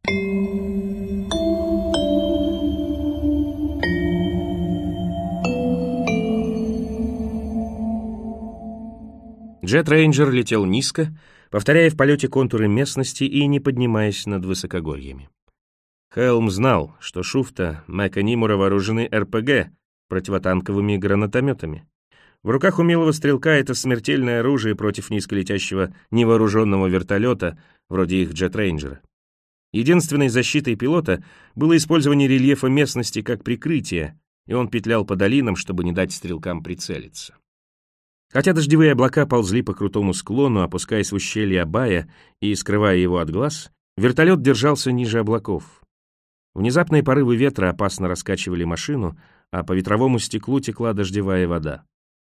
Джет Рейнджер летел низко, повторяя в полете контуры местности и не поднимаясь над высокогорьями. Хелм знал, что Шуфта, Мэк и Нимура вооружены РПГ, противотанковыми гранатометами. В руках умелого стрелка это смертельное оружие против низколетящего невооруженного вертолета, вроде их Джет Рейнджера. Единственной защитой пилота было использование рельефа местности как прикрытие, и он петлял по долинам, чтобы не дать стрелкам прицелиться. Хотя дождевые облака ползли по крутому склону, опускаясь в ущелье Абая и скрывая его от глаз, вертолет держался ниже облаков. Внезапные порывы ветра опасно раскачивали машину, а по ветровому стеклу текла дождевая вода.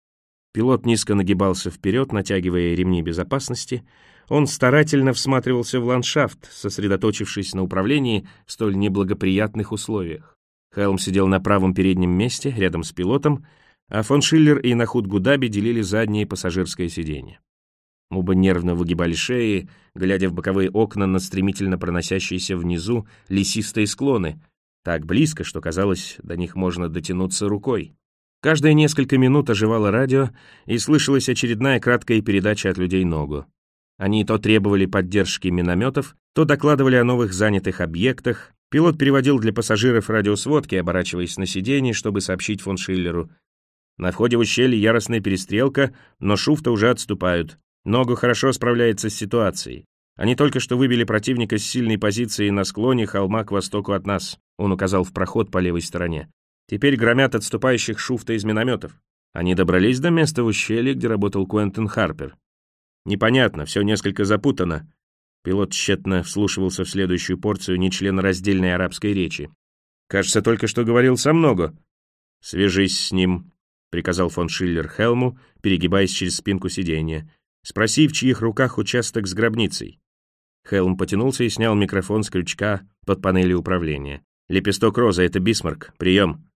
Пилот низко нагибался вперед, натягивая ремни безопасности. Он старательно всматривался в ландшафт, сосредоточившись на управлении в столь неблагоприятных условиях. Хелм сидел на правом переднем месте, рядом с пилотом, а фон Шиллер и Нахут Гудаби делили заднее пассажирское сиденье. Оба нервно выгибали шеи, глядя в боковые окна на стремительно проносящиеся внизу лесистые склоны, так близко, что казалось, до них можно дотянуться рукой. Каждые несколько минут оживало радио, и слышалась очередная краткая передача от людей Ногу. Они то требовали поддержки минометов, то докладывали о новых занятых объектах. Пилот переводил для пассажиров радиосводки, оборачиваясь на сиденье, чтобы сообщить фон Шиллеру: на входе в ущелье яростная перестрелка, но Шуфта уже отступают. Ногу хорошо справляется с ситуацией. Они только что выбили противника с сильной позиции на склоне холма к востоку от нас. Он указал в проход по левой стороне. Теперь громят отступающих Шуфта из минометов. Они добрались до места в ущелье, где работал Куэнтин Харпер. Непонятно, все несколько запутано. Пилот тщетно вслушивался в следующую порцию нечленораздельной арабской речи. Кажется, только что говорил со Много. «Свяжись с ним», — приказал фон Шиллер Хелму, перегибаясь через спинку сиденья. «Спроси, в чьих руках участок с гробницей». Хелм потянулся и снял микрофон с крючка под панелью управления. «Лепесток розы, это Бисмарк. Прием».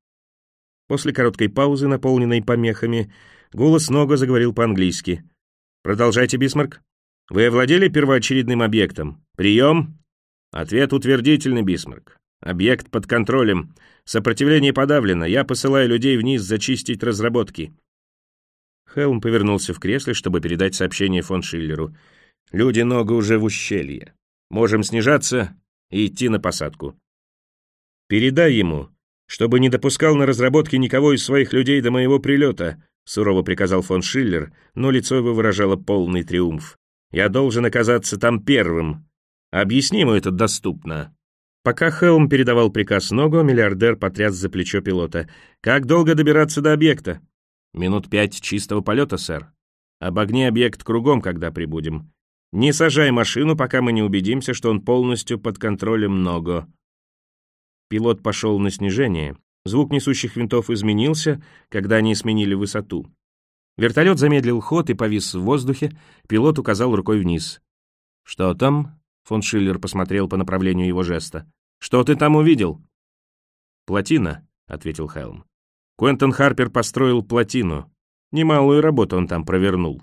После короткой паузы, наполненной помехами, голос Нога заговорил по-английски. «Продолжайте, Бисмарк. Вы овладели первоочередным объектом. Прием». Ответ утвердительный, Бисмарк. Объект под контролем. Сопротивление подавлено. Я посылаю людей вниз зачистить разработки. Хелм повернулся в кресле, чтобы передать сообщение фон Шиллеру. Люди Нога уже в ущелье. Можем снижаться и идти на посадку. Передай ему, чтобы не допускал на разработки никого из своих людей до моего прилета, сурово приказал фон Шиллер, но лицо его выражало полный триумф. Я должен оказаться там первым. Объясни ему это доступно. Пока Хелм передавал приказ Ногу, миллиардер потряс за плечо пилота. «Как долго добираться до объекта?» «Минут 5 чистого полета, сэр. Обогни объект кругом, когда прибудем. Не сажай машину, пока мы не убедимся, что он полностью под контролем Ного». Пилот пошел на снижение. Звук несущих винтов изменился, когда они сменили высоту. Вертолет замедлил ход и повис в воздухе. Пилот указал рукой вниз. «Что там?» Фон Шиллер посмотрел по направлению его жеста. «Что ты там увидел?» «Плотина», — ответил Хелм. «Куэнтин Харпер построил плотину. Немалую работу он там провернул».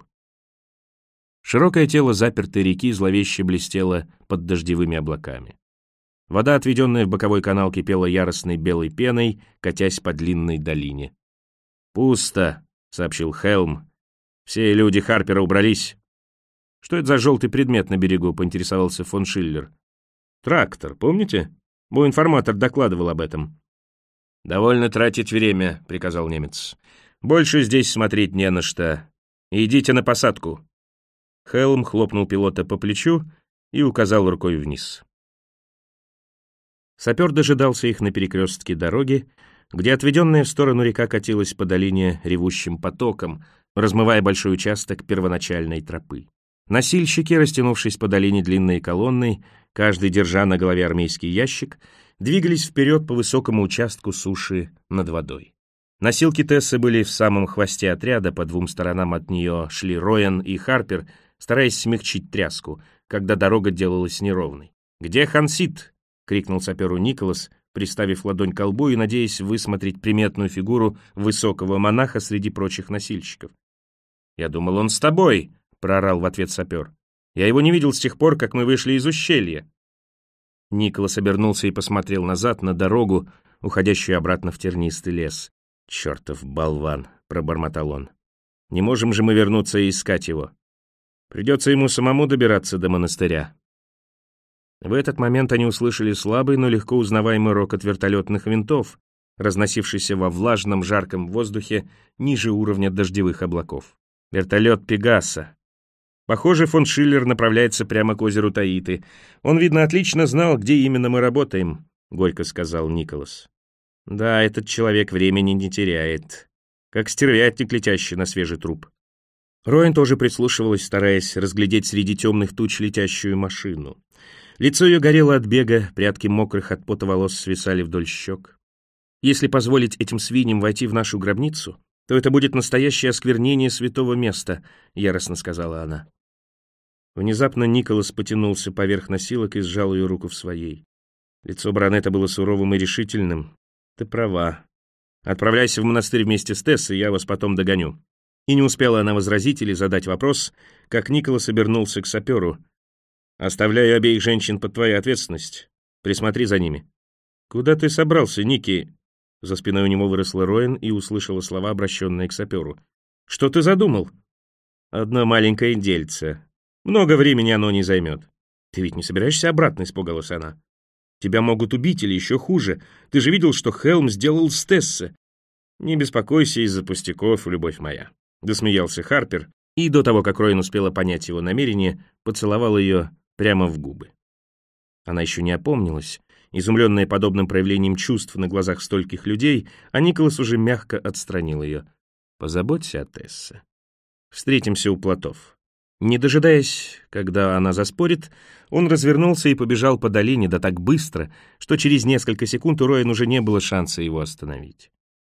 Широкое тело запертой реки зловеще блестело под дождевыми облаками. Вода, отведенная в боковой канал, кипела яростной белой пеной, катясь по длинной долине. «Пусто», — сообщил Хелм. «Все люди Харпера убрались». «Что это за желтый предмет на берегу?» — поинтересовался фон Шиллер. «Трактор, помните? Мой информатор докладывал об этом». «Довольно тратить время», — приказал немец. «Больше здесь смотреть не на что. Идите на посадку». Хелм хлопнул пилота по плечу и указал рукой вниз. Сапер дожидался их на перекрестке дороги, где отведенная в сторону река катилась по долине ревущим потоком, размывая большой участок первоначальной тропы. Носильщики, растянувшись по долине длинной колонной, каждый держа на голове армейский ящик, двигались вперед по высокому участку суши над водой. Носилки Тессы были в самом хвосте отряда, по двум сторонам от нее шли Роен и Харпер, стараясь смягчить тряску, когда дорога делалась неровной. «Где Хансит?» — крикнул саперу Николас, приставив ладонь к колбу и надеясь высмотреть приметную фигуру высокого монаха среди прочих носильщиков. «Я думал, он с тобой!» — проорал в ответ сапер. «Я его не видел с тех пор, как мы вышли из ущелья». Николас обернулся и посмотрел назад на дорогу, уходящую обратно в тернистый лес. «Чертов болван!» — пробормотал он. «Не можем же мы вернуться и искать его. Придется ему самому добираться до монастыря». В этот момент они услышали слабый, но легко узнаваемый рокот вертолетных винтов, разносившийся во влажном жарком воздухе ниже уровня дождевых облаков. Вертолет «Пегаса». Похоже, фон Шиллер направляется прямо к озеру Таиты. Он, видно, отлично знал, где именно мы работаем, — горько сказал Николас. Да, этот человек времени не теряет, как стервятник, летящий на свежий труп. Роэн тоже прислушивалась, стараясь разглядеть среди темных туч летящую машину. Лицо ее горело от бега, прядки мокрых от пота волос свисали вдоль щек. Если позволить этим свиньям войти в нашу гробницу, то это будет настоящее осквернение святого места, — яростно сказала она. Внезапно Николас потянулся поверх носилок и сжал ее руку в своей. Лицо баронета было суровым и решительным. «Ты права. Отправляйся в монастырь вместе с Тессой, я вас потом догоню». И не успела она возразить или задать вопрос, как Николас обернулся к саперу. «Оставляю обеих женщин под твою ответственность. Присмотри за ними». «Куда ты собрался, Ники?» За спиной у него выросла Роэн и услышала слова, обращенные к саперу. «Что ты задумал?» «Одно маленькое дельце. Много времени оно не займет». «Ты ведь не собираешься обратно?» — испугалась она. «Тебя могут убить или еще хуже. Ты же видел, что Хелм сделал с Тессе». «Не беспокойся из-за пустяков, любовь моя», — досмеялся Харпер, и до того, как Роэн успела понять его намерение, поцеловал ее прямо в губы. Она еще не опомнилась, изумленная подобным проявлением чувств на глазах стольких людей, а Николас уже мягко отстранил ее. «Позаботься о Тессе. Встретимся у плотов». Не дожидаясь, когда она заспорит, он развернулся и побежал по долине, да так быстро, что через несколько секунд у Роэн уже не было шанса его остановить.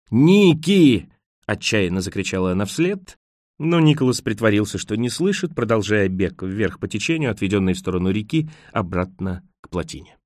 «Ники!» — отчаянно закричала она вслед, но Николас притворился, что не слышит, продолжая бег вверх по течению, отведенной в сторону реки, обратно к плотине.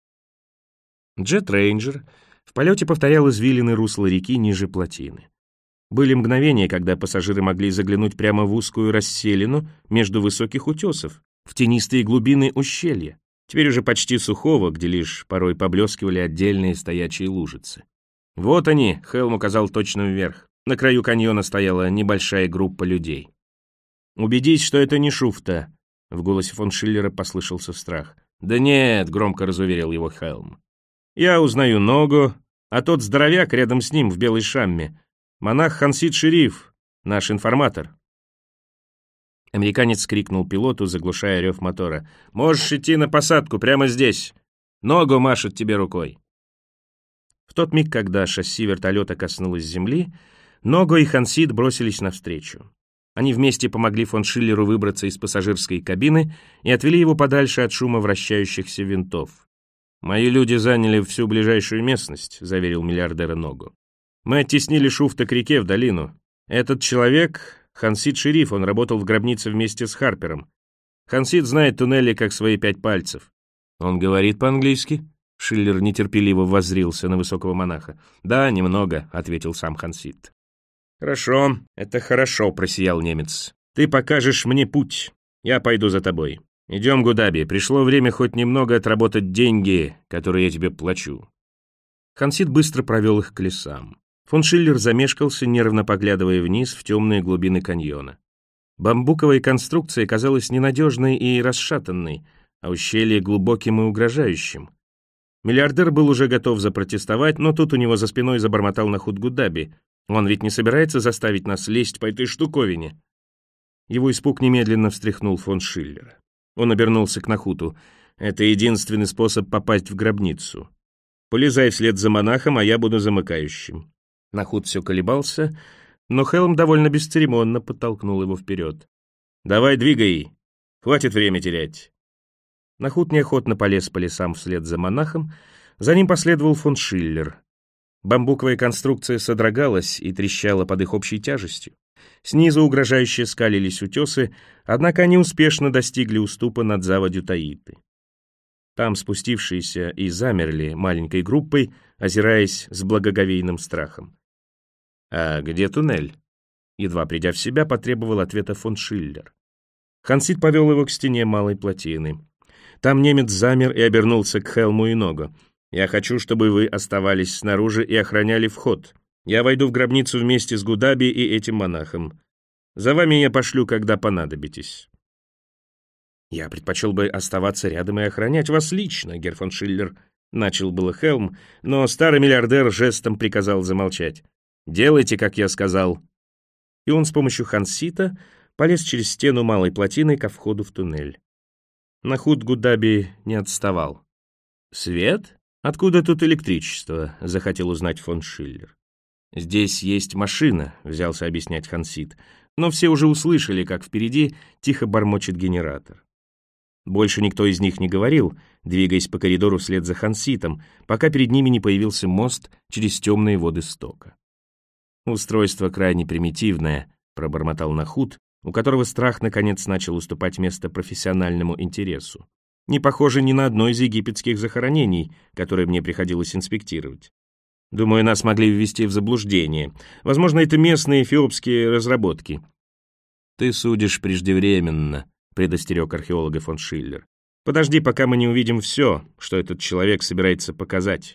Джет Рейнджер в полете повторял извилины русла реки ниже плотины. Были мгновения, когда пассажиры могли заглянуть прямо в узкую расселину между высоких утесов, в тенистые глубины ущелья, теперь уже почти сухого, где лишь порой поблескивали отдельные стоячие лужицы. «Вот они!» — Хелм указал точно вверх. На краю каньона стояла небольшая группа людей. «Убедись, что это не Шуфта!» — в голосе фон Шиллера послышался страх. «Да нет!» — громко разуверил его Хелм. «Я узнаю Ногу, а тот здоровяк рядом с ним в белой шамме. Монах Хансид Шериф, наш информатор». Американец крикнул пилоту, заглушая рев мотора. «Можешь идти на посадку прямо здесь. Ногу машет тебе рукой». В тот миг, когда шасси вертолета коснулось земли, Ного и Хансид бросились навстречу. Они вместе помогли фон Шиллеру выбраться из пассажирской кабины и отвели его подальше от шума вращающихся винтов. «Мои люди заняли всю ближайшую местность», — заверил миллиардера Ногу. «Мы оттеснили Шуфта к реке в долину. Этот человек — Хансид Шериф, он работал в гробнице вместе с Харпером. Хансид знает туннели как свои 5 пальцев». «Он говорит по-английски?» Шиллер нетерпеливо воззрился на высокого монаха. «Да, немного», — ответил сам Хансид. «Хорошо, это хорошо», — просиял немец. «Ты покажешь мне путь. Я пойду за тобой. Идем, Гудаби, пришло время хоть немного отработать деньги, которые я тебе плачу». Хансид быстро провел их к лесам. Фон Шиллер замешкался, нервно поглядывая вниз в темные глубины каньона. Бамбуковая конструкция казалась ненадежной и расшатанной, а ущелье глубоким и угрожающим. Миллиардер был уже готов запротестовать, но тут у него за спиной забормотал Нахут Гудаби. Он ведь не собирается заставить нас лезть по этой штуковине. Его испуг немедленно встряхнул фон Шиллера. Он обернулся к Нахуту. «Это единственный способ попасть в гробницу. Полезай вслед за монахом, а я буду замыкающим». Нахут все колебался, но Хелм довольно бесцеремонно подтолкнул его вперед. «Давай, двигай! Хватит время терять!» Нахут неохотно полез по лесам вслед за монахом, за ним последовал фон Шиллер. Бамбуковая конструкция содрогалась и трещала под их общей тяжестью. Снизу угрожающе скалились утесы, однако они успешно достигли уступа над заводью Таиты. Там спустившиеся и замерли маленькой группой, озираясь с благоговейным страхом. «А где туннель?» Едва придя в себя, потребовал ответа фон Шиллер. Хансид повел его к стене малой плотины. Там немец замер и обернулся к Хелму и Ногу. «Я хочу, чтобы вы оставались снаружи и охраняли вход. Я войду в гробницу вместе с Гудаби и этим монахом. За вами я пошлю, когда понадобитесь». «Я предпочел бы оставаться рядом и охранять вас лично, герр фон Шиллер», — начал было Хелм, но старый миллиардер жестом приказал замолчать. «Делайте, как я сказал». И он с помощью Хансита полез через стену малой плотины ко входу в туннель. Нахут Гудаби не отставал. «Свет? Откуда тут электричество?» — захотел узнать фон Шиллер. «Здесь есть машина», — взялся объяснять Хансит, но все уже услышали, как впереди тихо бормочет генератор. Больше никто из них не говорил, двигаясь по коридору вслед за Ханситом, пока перед ними не появился мост через темные воды стока. «Устройство крайне примитивное», — пробормотал Нахут, у которого страх наконец начал уступать место профессиональному интересу. «Не похоже ни на одно из египетских захоронений, которые мне приходилось инспектировать. Думаю, нас могли ввести в заблуждение. Возможно, это местные эфиопские разработки». «Ты судишь преждевременно», — предостерег археолога фон Шиллер. «Подожди, пока мы не увидим все, что этот человек собирается показать».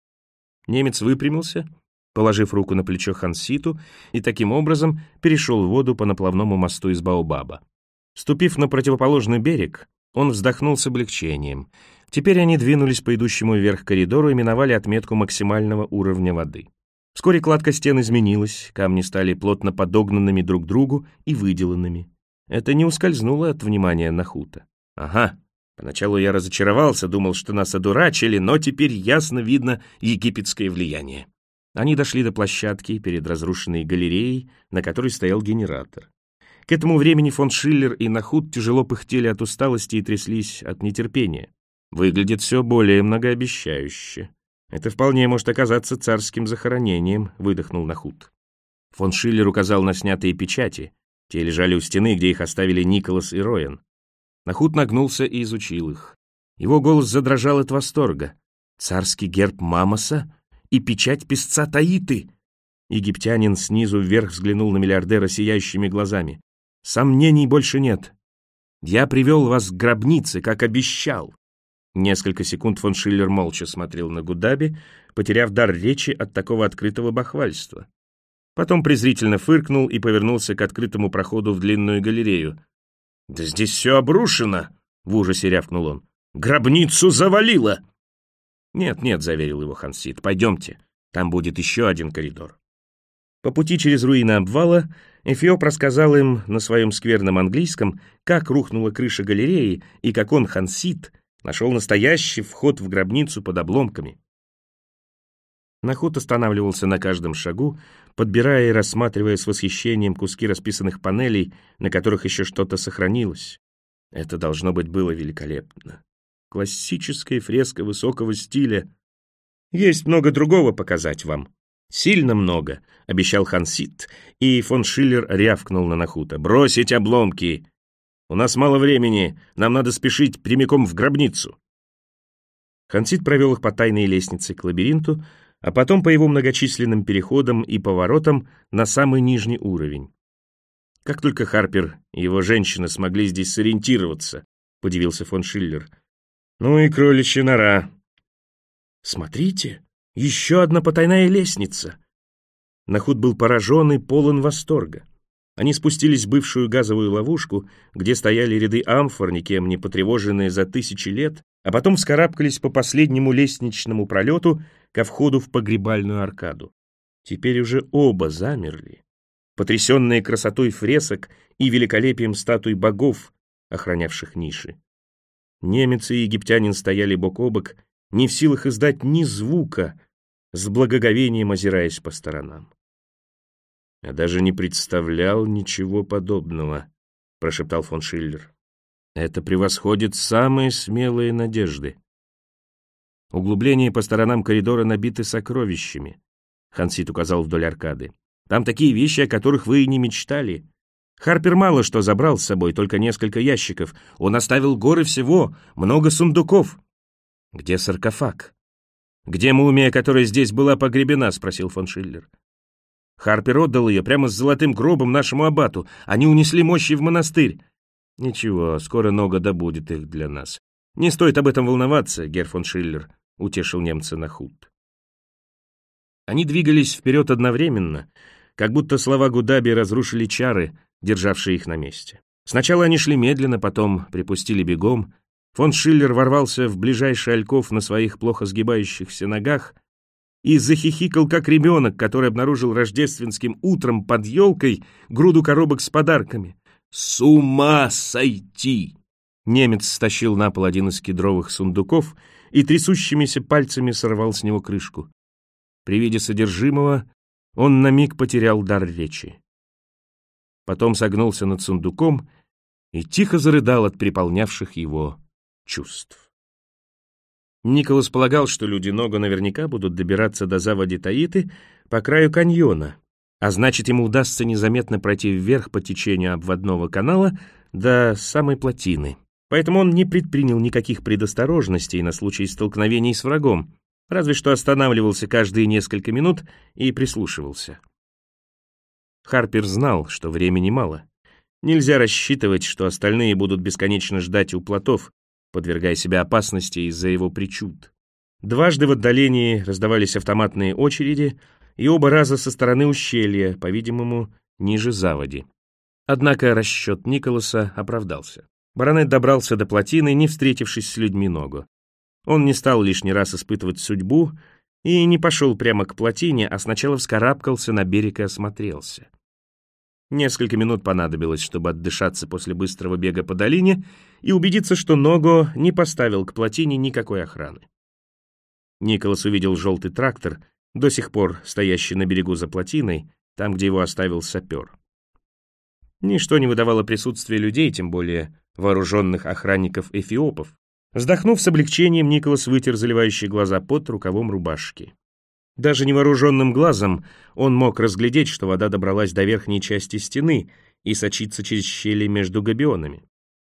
Немец выпрямился, положив руку на плечо Ханситу, и таким образом перешел в воду по наплавному мосту из Баобаба. Ступив на противоположный берег, он вздохнул с облегчением. Теперь они двинулись по идущему вверх коридору и миновали отметку максимального уровня воды. Вскоре кладка стен изменилась, камни стали плотно подогнанными друг к другу и выделанными. Это не ускользнуло от внимания Нахута. «Ага, поначалу я разочаровался, думал, что нас одурачили, но теперь ясно видно египетское влияние». Они дошли до площадки перед разрушенной галереей, на которой стоял генератор. К этому времени фон Шиллер и Нахут тяжело пыхтели от усталости и тряслись от нетерпения. Выглядит все более многообещающе. «Это вполне может оказаться царским захоронением», — выдохнул Нахут. Фон Шиллер указал на снятые печати. Те лежали у стены, где их оставили Николас и Роен. Нахут нагнулся и изучил их. Его голос задрожал от восторга. «Царский герб Мамоса и печать песца Таиты!» Египтянин снизу вверх взглянул на миллиардера сияющими глазами. «Сомнений больше нет. Я привел вас к гробнице, как обещал». Несколько секунд фон Шиллер молча смотрел на Гудаби, потеряв дар речи от такого открытого бахвальства. Потом презрительно фыркнул и повернулся к открытому проходу в длинную галерею. «Да здесь все обрушено!» — в ужасе рявкнул он. «Гробницу завалило!» «Нет-нет», — заверил его Хансит, — «пойдемте, там будет еще один коридор». По пути через руины обвала Эфиоп рассказал им на своем скверном английском, как рухнула крыша галереи и как он, Хансит, нашел настоящий вход в гробницу под обломками. Нахут останавливался на каждом шагу, подбирая и рассматривая с восхищением куски расписанных панелей, на которых еще что-то сохранилось. Это, должно быть, было великолепно. Классическая фреска высокого стиля. Есть много другого показать вам. Сильно много, обещал Хансит, и фон Шиллер рявкнул на Нахута. «Бросить обломки! У нас мало времени, нам надо спешить прямиком в гробницу». Хансит провел их по тайной лестнице к лабиринту, а потом по его многочисленным переходам и поворотам на самый нижний уровень. «Как только Харпер и его женщина смогли здесь сориентироваться», — подивился фон Шиллер. «Ну и кроличья нора». «Смотрите, еще одна потайная лестница!» Нахут был поражен и полон восторга. Они спустились в бывшую газовую ловушку, где стояли ряды амфор, никем не потревоженные за тысячи лет, а потом вскарабкались по последнему лестничному пролету ко входу в погребальную аркаду. Теперь уже оба замерли, потрясенные красотой фресок и великолепием статуй богов, охранявших ниши. Немец и египтянин стояли бок о бок, не в силах издать ни звука, с благоговением озираясь по сторонам. «Я даже не представлял ничего подобного», — прошептал фон Шиллер. «Это превосходит самые смелые надежды». Углубления по сторонам коридора набиты сокровищами, — Хансит указал вдоль аркады. «Там такие вещи, о которых вы и не мечтали. Харпер мало что забрал с собой, только несколько ящиков. Он оставил горы всего, много сундуков». «Где саркофаг? Где мумия, которая здесь была погребена?» — спросил фон Шиллер. «Харпер отдал ее прямо с золотым гробом нашему аббату. Они унесли мощи в монастырь». «Ничего, скоро Нога добудет их для нас. «Не стоит об этом волноваться, герр фон Шиллер», — утешил немца Нахут. Они двигались вперед одновременно, как будто слова Гудаби разрушили чары, державшие их на месте. Сначала они шли медленно, потом припустили бегом. Фон Шиллер ворвался в ближайший альков на своих плохо сгибающихся ногах и захихикал, как ребенок, который обнаружил рождественским утром под елкой груду коробок с подарками. «С ума сойти!» Немец стащил на пол один из кедровых сундуков и трясущимися пальцами сорвал с него крышку. При виде содержимого он на миг потерял дар речи. Потом согнулся над сундуком и тихо зарыдал от переполнявших его чувств. Николас полагал, что люди Ного наверняка будут добираться до заводи Таиты по краю каньона, а значит, ему удастся незаметно пройти вверх по течению обводного канала до самой плотины. Поэтому он не предпринял никаких предосторожностей на случай столкновений с врагом, разве что останавливался каждые несколько минут и прислушивался. Харпер знал, что времени мало. Нельзя рассчитывать, что остальные будут бесконечно ждать у плотов, подвергая себя опасности из-за его причуд. Дважды в отдалении раздавались автоматные очереди, и оба раза со стороны ущелья, по-видимому, ниже заводи. Однако расчет Николаса оправдался. Баронет добрался до плотины, не встретившись с людьми Ного. Он не стал лишний раз испытывать судьбу и не пошел прямо к плотине, а сначала вскарабкался на берег и осмотрелся. Несколько минут понадобилось, чтобы отдышаться после быстрого бега по долине и убедиться, что Ного не поставил к плотине никакой охраны. Николас увидел желтый трактор, до сих пор стоящий на берегу за плотиной, там, где его оставил сапер. Ничто не выдавало присутствия людей, тем более вооруженных охранников-эфиопов. Вздохнув с облегчением, Николас вытер заливающие глаза пот рукавом рубашки. Даже невооруженным глазом он мог разглядеть, что вода добралась до верхней части стены и сочится через щели между габионами.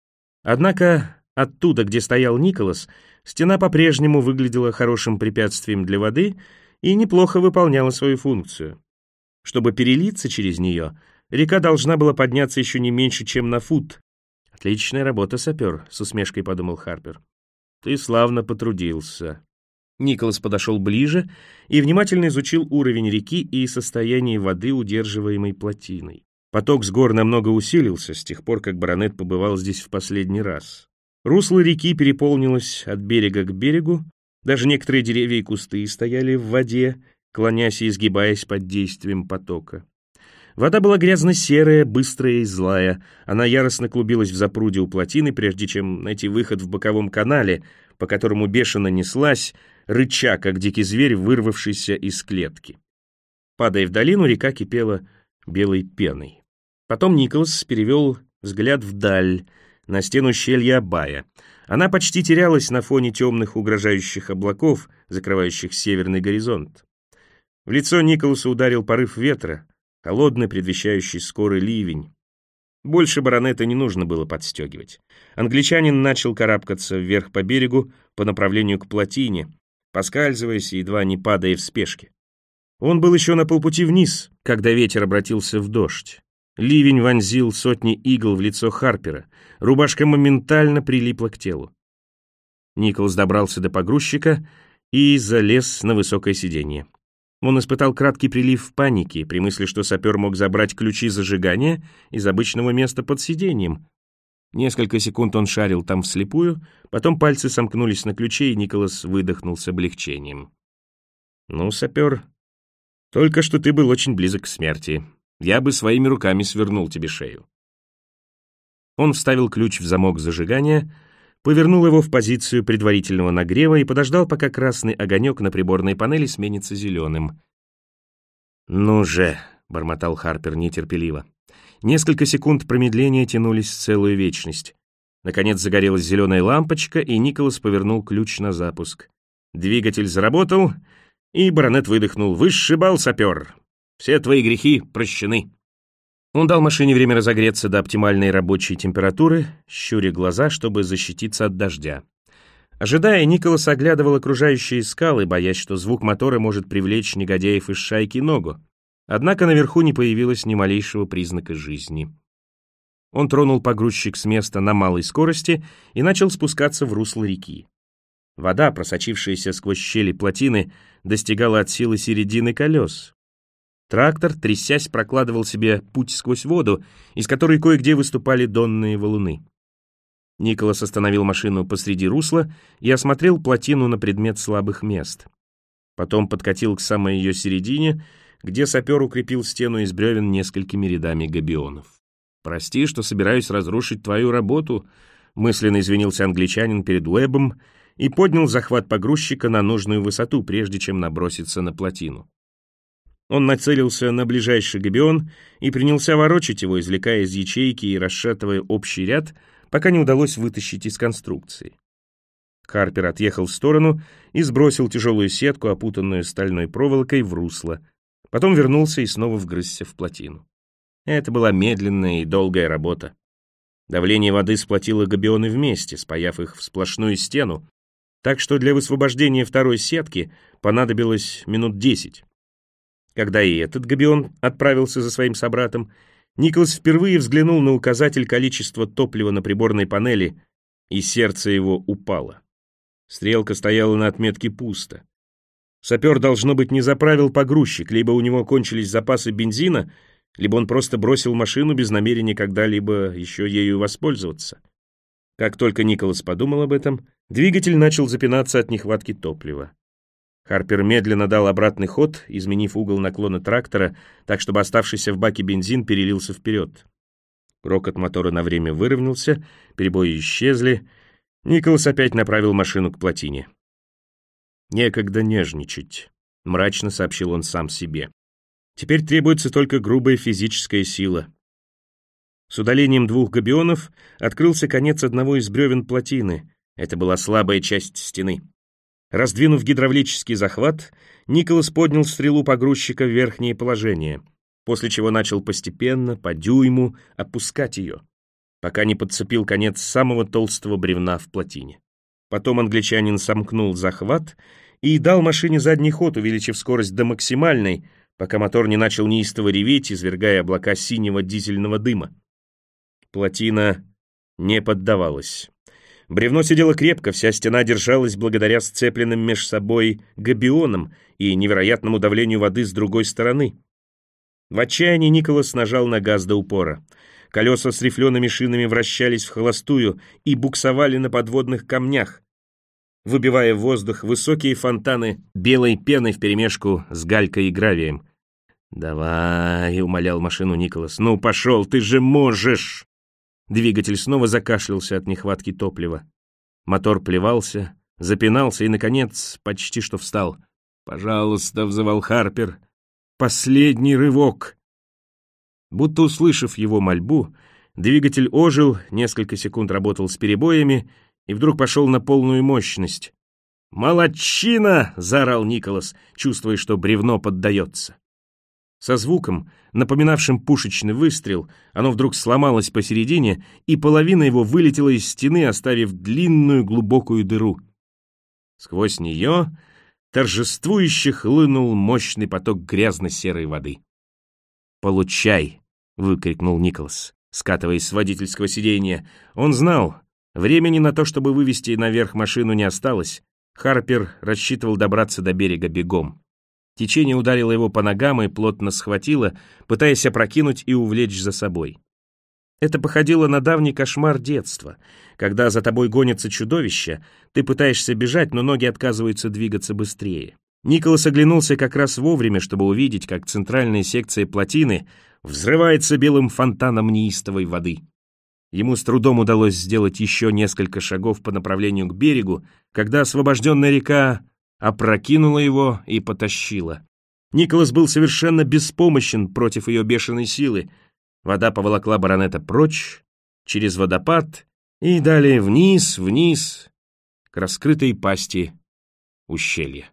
Однако оттуда, где стоял Николас, стена по-прежнему выглядела хорошим препятствием для воды и неплохо выполняла свою функцию. Чтобы перелиться через нее, река должна была подняться еще не меньше, чем на фут. «Отличная работа, сапер», — с усмешкой подумал Харпер. «Ты славно потрудился». Николас подошел ближе и внимательно изучил уровень реки и состояние воды, удерживаемой плотиной. Поток с гор намного усилился с тех пор, как баронет побывал здесь в последний раз. Русло реки переполнилось от берега к берегу, даже некоторые деревья и кусты стояли в воде, клонясь и изгибаясь под действием потока. Вода была грязно-серая, быстрая и злая. Она яростно клубилась в запруде у плотины, прежде чем найти выход в боковом канале, по которому бешено неслась, рыча, как дикий зверь, вырвавшийся из клетки. Падая в долину, река кипела белой пеной. Потом Николас перевел взгляд вдаль, на стену ущелья Абая. Она почти терялась на фоне темных угрожающих облаков, закрывающих северный горизонт. В лицо Николасу ударил порыв ветра, холодный, предвещающий скорый ливень. Больше баронета не нужно было подстегивать. Англичанин начал карабкаться вверх по берегу по направлению к плотине, поскальзываясь и едва не падая в спешке. Он был еще на полпути вниз, когда ветер обратился в дождь. Ливень вонзил сотни игл в лицо Харпера, рубашка моментально прилипла к телу. Николас добрался до погрузчика и залез на высокое сиденье. Он испытал краткий прилив паники при мысли, что сапер мог забрать ключи зажигания из обычного места под сиденьем. Несколько секунд он шарил там вслепую, потом пальцы сомкнулись на ключе, и Николас выдохнул с облегчением. «Ну, сапер, только что ты был очень близок к смерти. Я бы своими руками свернул тебе шею». Он вставил ключ в замок зажигания, повернул его в позицию предварительного нагрева и подождал, пока красный огонек на приборной панели сменится зеленым. «Ну же», — бормотал Харпер нетерпеливо. Несколько секунд промедления тянулись целую вечность. Наконец загорелась зеленая лампочка, и Николас повернул ключ на запуск. Двигатель заработал, и баронет выдохнул. «Высший балл, сапер! Все твои грехи прощены!» Он дал машине время разогреться до оптимальной рабочей температуры, щуря глаза, чтобы защититься от дождя. Ожидая, Николас оглядывал окружающие скалы, боясь, что звук мотора может привлечь негодяев из шайки Ного. Однако наверху не появилось ни малейшего признака жизни. Он тронул погрузчик с места на малой скорости и начал спускаться в русло реки. Вода, просочившаяся сквозь щели плотины, достигала от силы середины колес. Трактор, трясясь, прокладывал себе путь сквозь воду, из которой кое-где выступали донные валуны. Николас остановил машину посреди русла и осмотрел плотину на предмет слабых мест. Потом подкатил к самой ее середине, где сапер укрепил стену из бревен несколькими рядами габионов. «Прости, что собираюсь разрушить твою работу», — мысленно извинился англичанин перед Уэббом и поднял захват погрузчика на нужную высоту, прежде чем наброситься на плотину. Он нацелился на ближайший габион и принялся ворочать его, извлекая из ячейки и расшатывая общий ряд, пока не удалось вытащить из конструкции. Харпер отъехал в сторону и сбросил тяжелую сетку, опутанную стальной проволокой, в русло. Потом вернулся и снова вгрызся в плотину. Это была медленная и долгая работа. Давление воды сплотило габионы вместе, спаяв их в сплошную стену, так что для высвобождения второй сетки понадобилось минут 10. Когда и этот габион отправился за своим собратом, Николас впервые взглянул на указатель количества топлива на приборной панели, и сердце его упало. Стрелка стояла на отметке «пусто». Сапер, должно быть, не заправил погрузчик, либо у него кончились запасы бензина, либо он просто бросил машину без намерения когда-либо еще ею воспользоваться. Как только Николас подумал об этом, двигатель начал запинаться от нехватки топлива. Харпер медленно дал обратный ход, изменив угол наклона трактора, так чтобы оставшийся в баке бензин перелился вперед. Рокот мотора на время выровнялся, перебои исчезли. Николас опять направил машину к плотине. «Некогда нежничать», — мрачно сообщил он сам себе. «Теперь требуется только грубая физическая сила». С удалением 2 габионов открылся конец одного из бревен плотины. Это была слабая часть стены. Раздвинув гидравлический захват, Николас поднял стрелу погрузчика в верхнее положение, после чего начал постепенно, по дюйму, опускать ее, пока не подцепил конец самого толстого бревна в плотине. Потом англичанин сомкнул захват и дал машине задний ход, увеличив скорость до максимальной, пока мотор не начал неистово реветь, извергая облака синего дизельного дыма. Плотина не поддавалась. Бревно сидело крепко, вся стена держалась благодаря сцепленным меж собой габионам и невероятному давлению воды с другой стороны. В отчаянии Николас нажал на газ до упора. Колеса с рифлеными шинами вращались в холостую и буксовали на подводных камнях, выбивая в воздух высокие фонтаны белой пены вперемешку с галькой и гравием. «Давай», — умолял машину Николас, — «ну пошел, ты же можешь!» Двигатель снова закашлялся от нехватки топлива. Мотор плевался, запинался и, наконец, почти что встал. «Пожалуйста», — взывал Харпер, — «последний рывок». Будто услышав его мольбу, двигатель ожил, несколько секунд работал с перебоями и вдруг пошел на полную мощность. «Молодчина!» — заорал Николас, чувствуя, что бревно поддается. Со звуком, напоминавшим пушечный выстрел, оно вдруг сломалось посередине, и половина его вылетела из стены, оставив длинную глубокую дыру. Сквозь нее торжествующе хлынул мощный поток грязно-серой воды. «Получай!» — выкрикнул Николас, скатываясь с водительского сиденья. Он знал, времени на то, чтобы вывести наверх машину, не осталось. Харпер рассчитывал добраться до берега бегом. Течение ударило его по ногам и плотно схватило, пытаясь опрокинуть и увлечь за собой. Это походило на давний кошмар детства, когда за тобой гонится чудовище, ты пытаешься бежать, но ноги отказываются двигаться быстрее. Николас оглянулся как раз вовремя, чтобы увидеть, как центральная секция плотины взрывается белым фонтаном неистовой воды. Ему с трудом удалось сделать еще несколько шагов по направлению к берегу, когда освобожденная река опрокинула его и потащила. Николас был совершенно беспомощен против ее бешеной силы. Вода поволокла баронета прочь, через водопад и далее вниз, к раскрытой пасти ущелья.